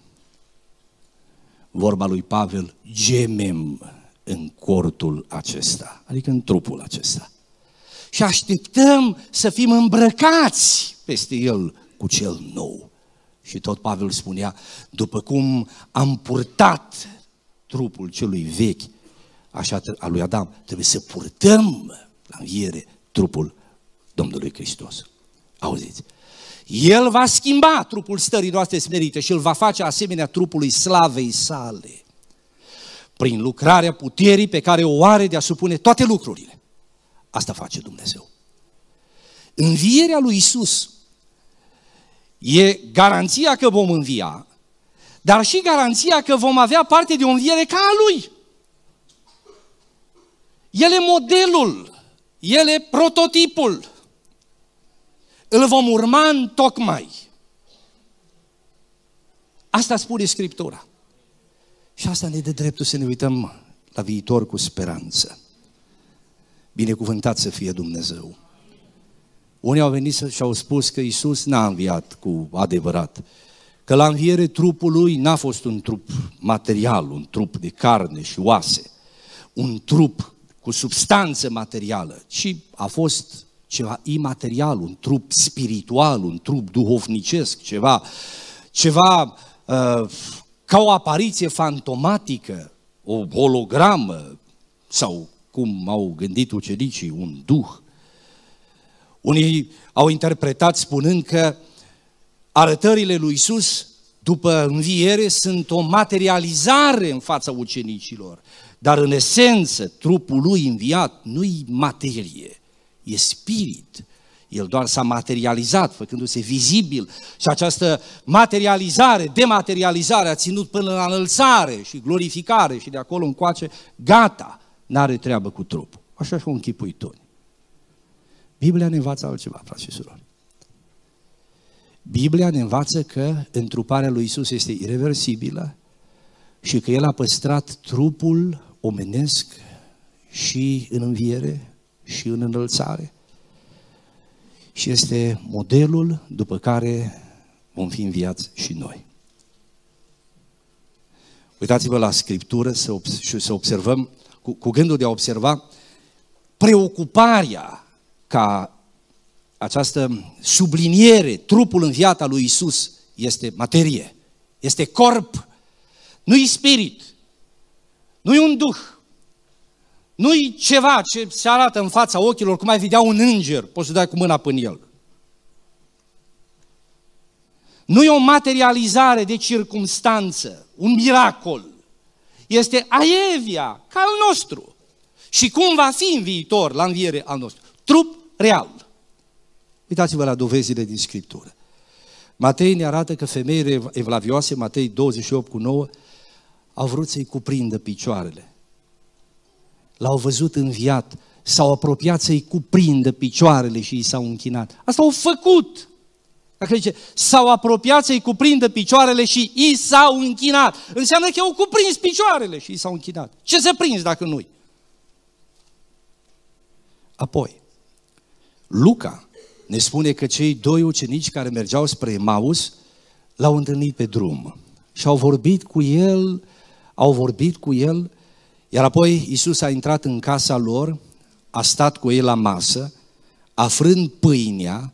Vorba lui Pavel, gemem în cortul acesta, adică în trupul acesta. Și așteptăm să fim îmbrăcați peste el cu cel nou. Și tot Pavel spunea, după cum am purtat trupul celui vechi, așa al lui Adam, trebuie să purtăm la înviere trupul Domnului Hristos. Auziți? El va schimba trupul stării noastre smerite și îl va face asemenea trupului slavei sale, prin lucrarea puterii pe care o are de a supune toate lucrurile. Asta face Dumnezeu. Învierea lui Iisus e garanția că vom învia, dar și garanția că vom avea parte de o înviere ca a Lui. El e modelul, El e prototipul. Îl vom urma în tocmai. Asta spune Scriptura. Și asta ne dă dreptul să ne uităm la viitor cu speranță. Binecuvântat să fie Dumnezeu. Unii au venit și au spus că Iisus n-a înviat cu adevărat, că la înviere trupul lui n-a fost un trup material, un trup de carne și oase, un trup cu substanță materială, ci a fost ceva imaterial, un trup spiritual, un trup duhovnicesc, ceva, ceva uh, ca o apariție fantomatică, o hologramă sau, cum au gândit ucenicii, un duh. Unii au interpretat spunând că arătările lui Iisus după înviere sunt o materializare în fața ucenicilor, dar în esență trupul lui înviat nu-i materie, e spirit. El doar s-a materializat, făcându-se vizibil și această materializare, dematerializare a ținut până la înălțare și glorificare și de acolo încoace, gata, n-are treabă cu trupul. Așa și-o închipui Toni. Biblia ne învață altceva, frați și surori. Biblia ne învață că întruparea lui Iisus este irreversibilă și că El a păstrat trupul omenesc și în înviere și în înălțare. Și este modelul după care vom fi înviați și noi. Uitați-vă la Scriptură să și să observăm, cu, cu gândul de a observa preocuparea ca această subliniere, trupul înviat al lui Iisus este materie, este corp, nu-i spirit, nu-i un duh, nu-i ceva ce se arată în fața ochilor, cum ai vedea un înger, poți să dai cu mâna până el. Nu e o materializare de circumstanță, un miracol. Este aevia, ca al nostru. Și cum va fi în viitor, la înviere al nostru? Trup real. Uitați-vă la dovezile din Scriptură. Matei ne arată că femeile evlavioase, Matei douăzeci și opt cu nouă, au vrut să-i cuprindă picioarele. L-au văzut înviat, s-au apropiat să-i cuprindă picioarele și i s-au închinat. Asta au făcut. Dacă zice, s-au apropiat să-i cuprindă picioarele și i s-au închinat. Înseamnă că au cuprins picioarele și i s-au închinat. Ce să prinzi dacă nu-i? Apoi, Luca ne spune că cei doi ucenici care mergeau spre Emaus l-au întâlnit pe drum și au vorbit cu el, au vorbit cu el, iar apoi Iisus a intrat în casa lor, a stat cu ei la masă, afrând pâinea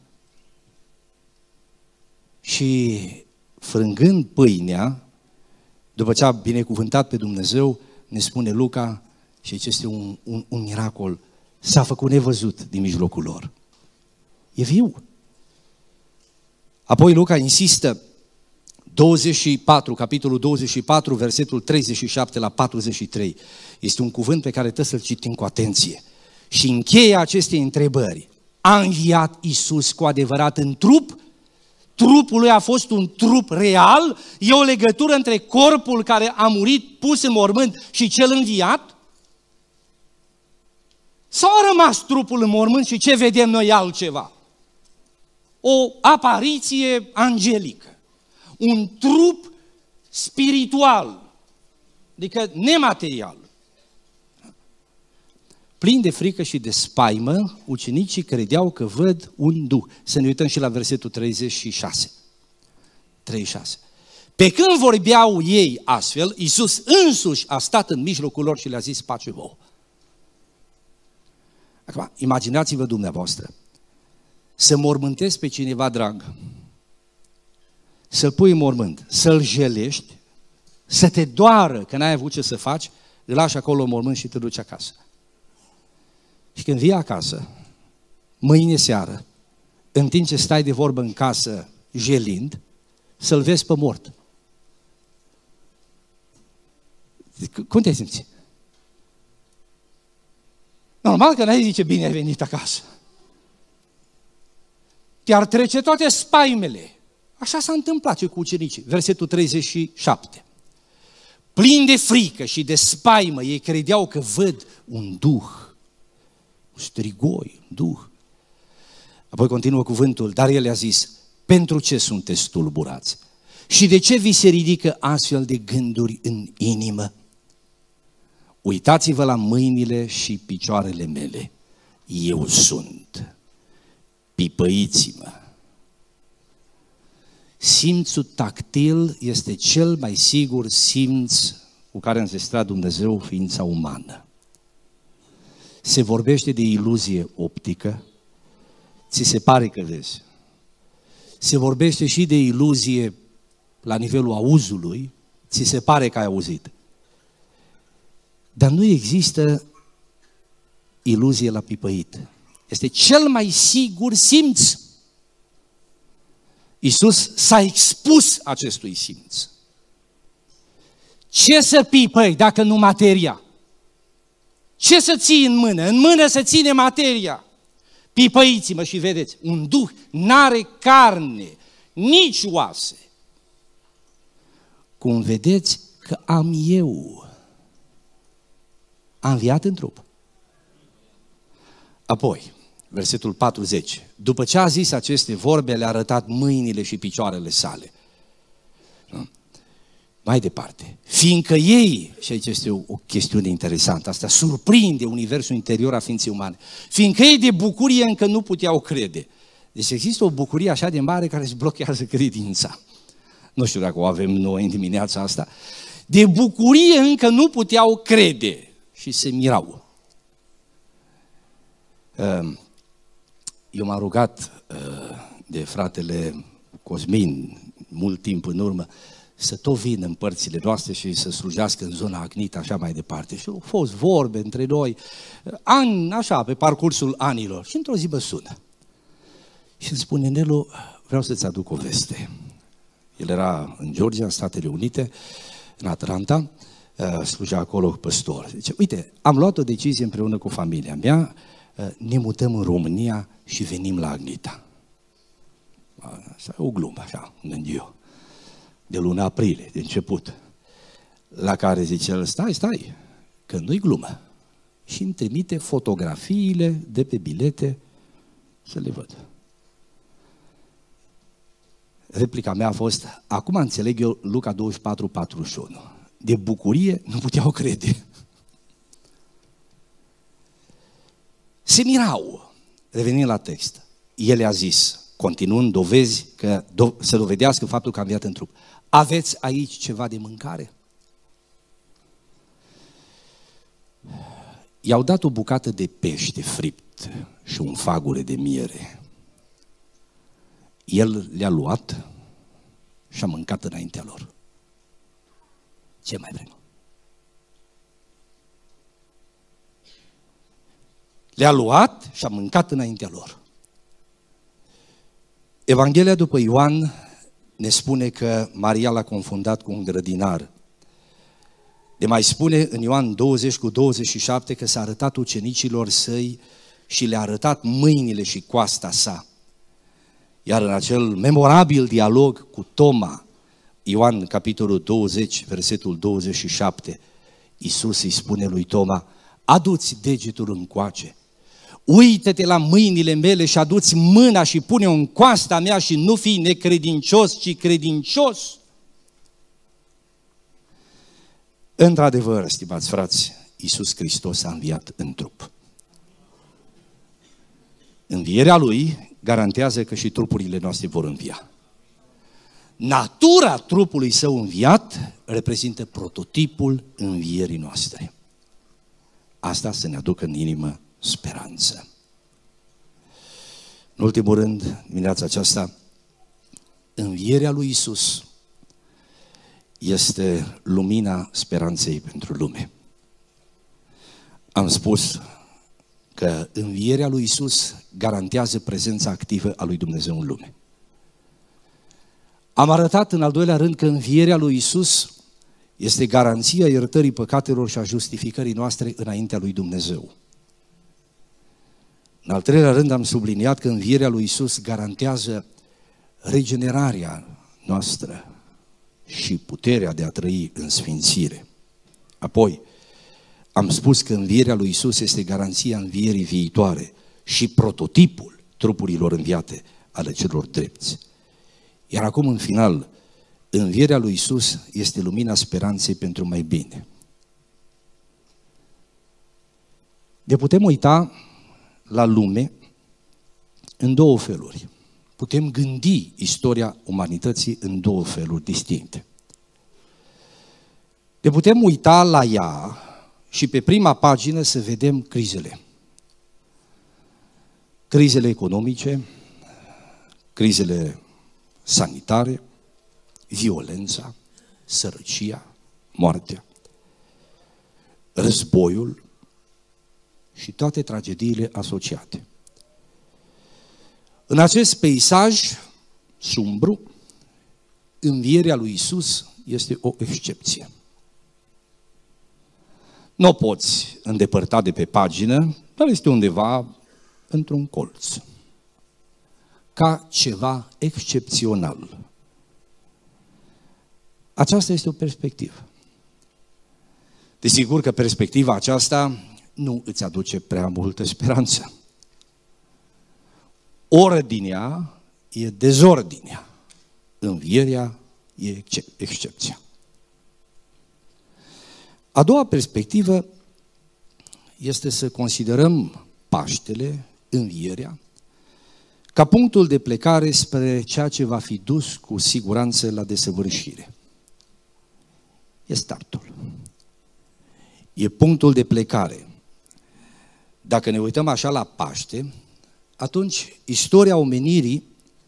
și frângând pâinea, după ce a binecuvântat pe Dumnezeu, ne spune Luca, și aici este un, un, un miracol, s-a făcut nevăzut din mijlocul lor. E viu. Apoi Luca insistă, douăzeci și patru, capitolul douăzeci și patru, versetul treizeci și șapte la patruzeci și trei. Este un cuvânt pe care trebuie să-l citim cu atenție. Și încheie aceste întrebări. A înviat Iisus cu adevărat în trup? Trupul lui a fost un trup real? E o legătură între corpul care a murit, pus în mormânt, și cel înviat? Sau a rămas trupul în mormânt și ce vedem noi altceva? O apariție angelică. Un trup spiritual, adică nematerial. Plin de frică și de spaimă, ucenicii credeau că văd un duh. Să ne uităm și la versetul treizeci și șase. treizeci și șase. Pe când vorbeau ei astfel, Iisus însuși a stat în mijlocul lor și le-a zis pace vouă. Acum, imaginați-vă dumneavoastră să mormântezi pe cineva drag, să-l pui în mormânt, să-l jelești, să te doară că n-ai avut ce să faci, îl lași acolo în mormânt și te duci acasă. Și când vii acasă, mâine seară, în timp ce stai de vorbă în casă jelind, să-l vezi pe mort. Cum te simți? Normal că n-ai zice bine ai venit acasă. Te-ar trece toate spaimele. Așa s-a întâmplat și cu ucenicii. Versetul treizeci și șapte. Plin de frică și de spaimă, ei credeau că văd un duh. Un strigoi, un duh. Apoi continuă cuvântul, dar el le-a zis, pentru ce sunteți tulburați? Și de ce vi se ridică astfel de gânduri în inimă? Uitați-vă la mâinile și picioarele mele. Eu sunt. Pipăiți-mă. Simțul tactil este cel mai sigur simț cu care a înzestrat Dumnezeu ființa umană. Se vorbește de iluzie optică, ți se pare că vezi. Se vorbește și de iluzie la nivelul auzului, ți se pare că ai auzit. Dar nu există iluzie la pipăit. Este cel mai sigur simț. Iisus s-a expus acestui simț. Ce să pipăi dacă nu materia? Ce să ții în mână? În mână să ține materia. Pipăiți-mă și vedeți, un duh n-are carne, nici oase. Cum vedeți că am eu. A înviat în trup. Apoi, versetul patruzeci. După ce a zis aceste vorbe, le-a arătat mâinile și picioarele sale. Mai departe, fiindcă ei, și aici este o, o chestiune interesantă, asta surprinde universul interior a ființei umane, fiindcă ei de bucurie încă nu puteau crede. Deci există o bucurie așa de mare care îți blochează credința. Nu știu dacă o avem noi în dimineața asta. De bucurie încă nu puteau crede și se mirau. Eu m-am rugat de fratele Cosmin mult timp în urmă să tot vină în părțile noastre și să slujească în zona Agnita, așa mai departe. Și au fost vorbe între noi, ani, așa, pe parcursul anilor. Și într-o zi mă sună. Și îmi spune, Nelu, vreau să-ți aduc o veste. El era în Georgia, în Statele Unite, în Atlanta, slujea acolo cu păstor. Zice, uite, am luat o decizie împreună cu familia mea, ne mutăm în România și venim la Agnita. Asta e o glumă, așa, gând eu. De luna aprilie, de început. La care zice el, stai, stai, că nu-i glumă. Și îmi trimite fotografiile de pe bilete să le văd. Replica mea a fost, acum înțeleg eu Luca douăzeci și patru, patruzeci și unu. De bucurie nu puteau crede. Se mirau. Revenind la text, el a zis, continuând dovezi, că do, să dovedească faptul că a înviat în trup. Aveți aici ceva de mâncare? I-au dat o bucată de pește fript și un fagure de miere. El le-a luat și a mâncat înaintea lor. Ce mai vrem? Le-a luat și a mâncat înaintea lor. Evanghelia după Ioan ne spune că Maria l-a confundat cu un grădinar. Ne mai spune în Ioan douăzeci cu douăzeci și șapte că s-a arătat ucenicilor săi și le-a arătat mâinile și coasta sa. Iar în acel memorabil dialog cu Toma, Ioan capitolul douăzeci, versetul douăzeci și șapte, Iisus îi spune lui Toma, adu-ți degetul încoace, uită-te la mâinile mele și adu-ți mâna și pune-o în coasta mea și nu fii necredincios, ci credincios. Într-adevăr, stimați frați, Iisus Hristos a înviat în trup. Învierea Lui garantează că și trupurile noastre vor învia. Natura trupului Său înviat reprezintă prototipul învierii noastre. Asta să ne aducă în inimă speranță. În ultimul rând, dimineața aceasta, învierea lui Iisus este lumina speranței pentru lume. Am spus că învierea lui Iisus garantează prezența activă a lui Dumnezeu în lume. Am arătat în al doilea rând că învierea lui Iisus este garanția iertării păcatelor și a justificării noastre înaintea lui Dumnezeu. În al treilea rând am subliniat că învierea lui Iisus garantează regenerarea noastră și puterea de a trăi în sfințire. Apoi, am spus că învierea lui Iisus este garanția învierii viitoare și prototipul trupurilor înviate ale celor drepți. Iar acum, în final, învierea lui Iisus este lumina speranței pentru mai bine. Ne putem uita la lume în două feluri. Putem gândi istoria umanității în două feluri distincte. Ne putem uita la ea și pe prima pagină să vedem crizele. Crizele economice, crizele sanitare, violența, sărăcia, moartea, războiul și toate tragediile asociate. În acest peisaj sumbru, învierea lui Iisus este o excepție. Nu o poți îndepărta de pe pagină, dar este undeva într-un colț, ca ceva excepțional. Aceasta este o perspectivă. Desigur că perspectiva aceasta nu îți aduce prea multă speranță. Ordinea e dezordinea, învierea e excep- excepția. A doua perspectivă este să considerăm Paștele, învierea, ca punctul de plecare spre ceea ce va fi dus cu siguranță la desăvârșire. E startul. E punctul de plecare. Dacă ne uităm așa la Paște, atunci istoria omenirii,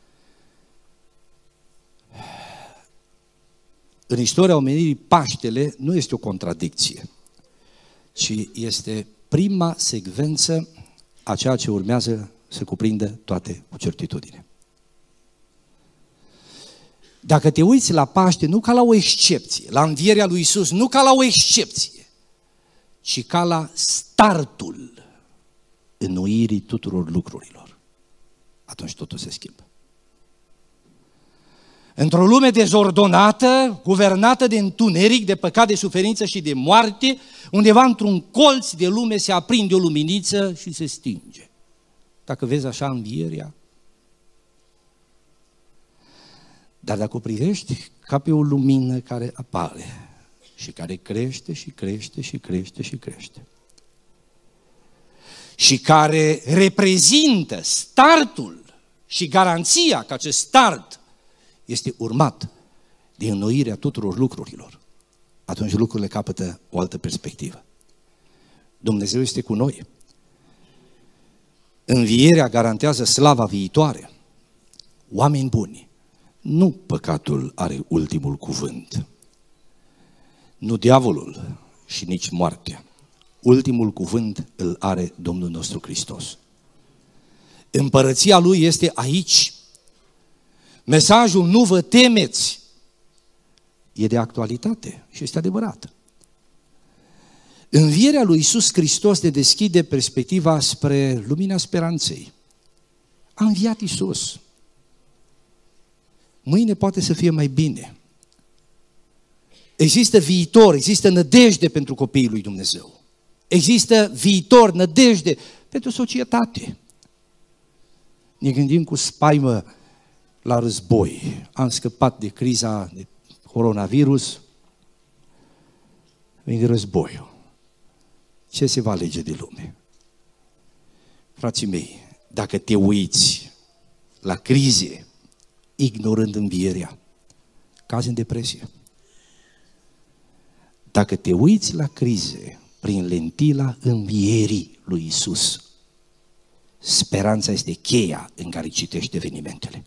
în istoria omenirii, Paștele nu este o contradicție, ci este prima secvență a ceea ce urmează să cuprindă toate cu certitudine. Dacă te uiți la Paște, nu ca la o excepție, la învierea lui Iisus, nu ca la o excepție, ci ca la startul înnoirii tuturor lucrurilor, atunci totul se schimbă. Într-o lume dezordonată, guvernată de întuneric, de păcat, de suferință și de moarte, undeva într-un colț de lume se aprinde o luminiță și se stinge. Dacă vezi așa învierea, dar dacă o privești ca pe o lumină care apare și care crește și crește și crește și crește și care reprezintă startul și garanția că acest start este urmat de înnoirea tuturor lucrurilor, atunci lucrurile capătă o altă perspectivă. Dumnezeu este cu noi. Învierea garantează slava viitoare. Oameni buni, nu păcatul are ultimul cuvânt, nu diavolul și nici moartea. Ultimul cuvânt îl are Domnul nostru Hristos. Împărăția Lui este aici. Mesajul "nu vă temeți" e de actualitate și este adevărat. Învierea lui Iisus Hristos ne deschide perspectiva spre lumina speranței. A înviat Iisus. Mâine poate să fie mai bine. Există viitor, există nădejde pentru copiii lui Dumnezeu. Există viitor, nădejde pentru societate. Ne gândim cu spaimă la război. Am scăpat de criza de coronavirus, vine războiul. Ce se va alege de lume? Frații mei, dacă te uiți la crize, ignorând învierea, cazi în depresie. Dacă te uiți la crize prin lentila învierii lui Iisus, speranța este cheia în care citești evenimentele.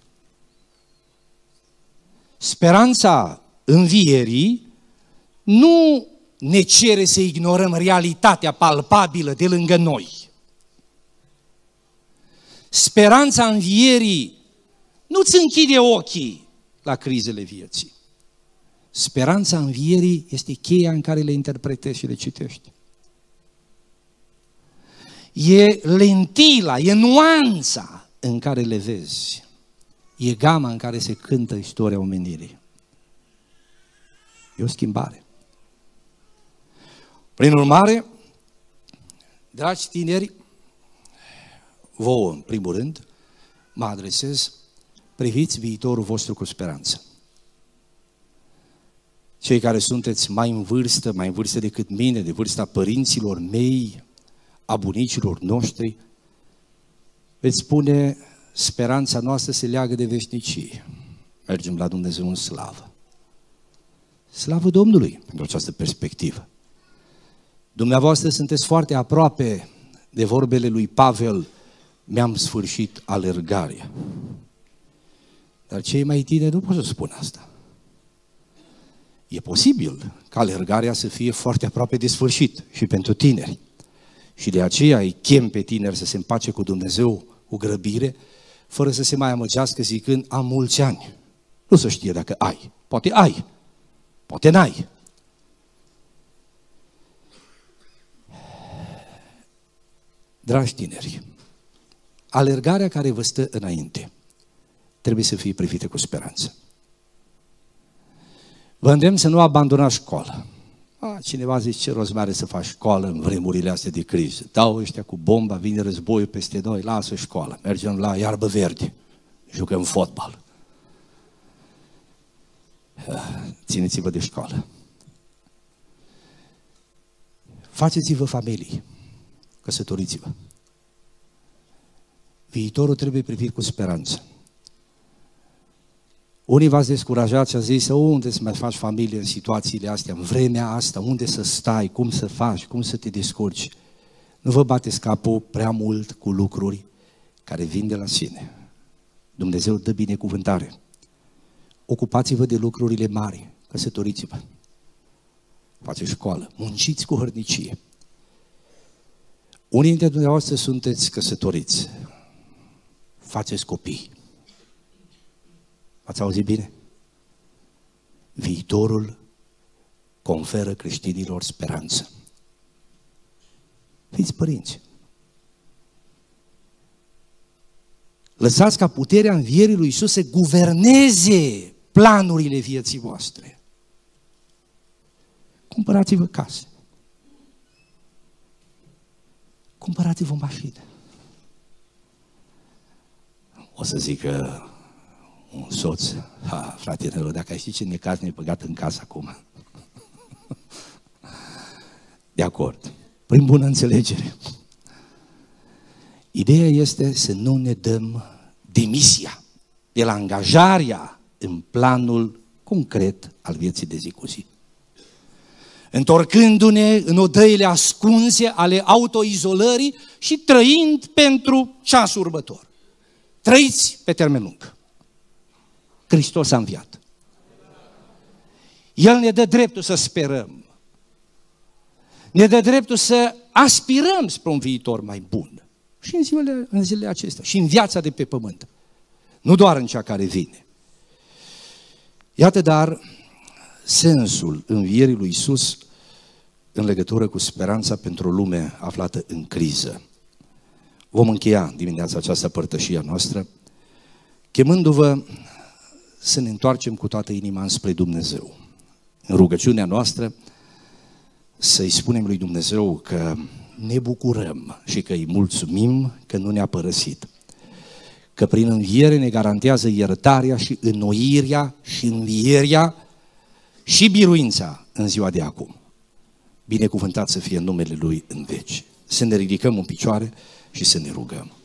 Speranța învierii nu ne cere să ignorăm realitatea palpabilă de lângă noi. Speranța învierii nu-ți închide ochii la crizele vieții. Speranța învierii este cheia în care le interpretezi și le citești. E lentila, e nuanța în care le vezi. E gama în care se cântă istoria omenirii. E o schimbare. Prin urmare, dragi tineri, vouă în primul rând, mă adresez, priviți viitorul vostru cu speranță. cei care sunteți mai în vârstă, mai în vârstă decât mine, de vârsta părinților mei, a bunicilor noștri, veți spune, speranța noastră se leagă de veșnicie. Mergem la Dumnezeu în slavă. Slavă Domnului pentru această perspectivă. Dumneavoastră sunteți foarte aproape de vorbele lui Pavel, mi-am sfârșit alergarea. Dar cei mai tineri nu pot să spun asta. E posibil ca alergarea să fie foarte aproape de sfârșit și pentru tineri. Și de aceea îi chem pe tineri să se împace cu Dumnezeu cu grăbire, fără să se mai amăgească zicând, am mulți ani. Nu se știe dacă ai. Poate ai, poate n-ai. Dragi tineri, alergarea care vă stă înainte trebuie să fie privită cu speranță. Vă îndemn să nu abandonați școala. A, cineva zice, ce rost mai are să faci școală în vremurile astea de criză? Dau ăștia cu bomba, vine războiul peste noi, lasă școala, mergem la iarbă verde, jucăm fotbal. Țineți-vă de școală. Faceți-vă familii, căsătoriți-vă. Viitorul trebuie privit cu speranță. Unii v-ați descurajat și a zis, unde să mai faci familie în situațiile astea, în vremea asta, unde să stai, cum să faci, cum să te descurci. Nu vă bateți capul prea mult cu lucruri care vin de la sine. Dumnezeu dă binecuvântare. Ocupați-vă de lucrurile mari, căsătoriți-vă, faceți școală, munciți cu hărnicie. Unii dintre dumneavoastră sunteți căsătoriți, faceți copii. Ați auzit bine? Viitorul conferă creștinilor speranță. Fiți părinți. Lăsați ca puterea învierii lui Iisus să guverneze planurile vieții voastre. Cumpărați-vă case. Cumpărați-vă mașină. O să zică un soț, ha, fratele, dacă ai ști ce necaz ne-ai băgat în casă acum. De acord, prin bună înțelegere. Ideea este să nu ne dăm demisia de la angajarea în planul concret al vieții de zi cu zi. Întorcându-ne în odăile ascunse ale autoizolării și trăind pentru ceasul următor. Trăiți pe termen lung. Hristos a înviat. El ne dă dreptul să sperăm. Ne dă dreptul să aspirăm spre un viitor mai bun. Și în zilele, în zilele acestea, și în viața de pe pământ. Nu doar în cea care vine. Iată dar sensul învierii lui Iisus în legătură cu speranța pentru o lume aflată în criză. Vom încheia dimineața această părtășie noastră, chemându-vă să ne întoarcem cu toată inima înspre Dumnezeu. În rugăciunea noastră să-i spunem lui Dumnezeu că ne bucurăm și că îi mulțumim că nu ne-a părăsit. Că prin înviere ne garantează iertarea și înnoirea și învierea și biruința în ziua de acum. Binecuvântat să fie numele Lui în veci. Să ne ridicăm în picioare și să ne rugăm.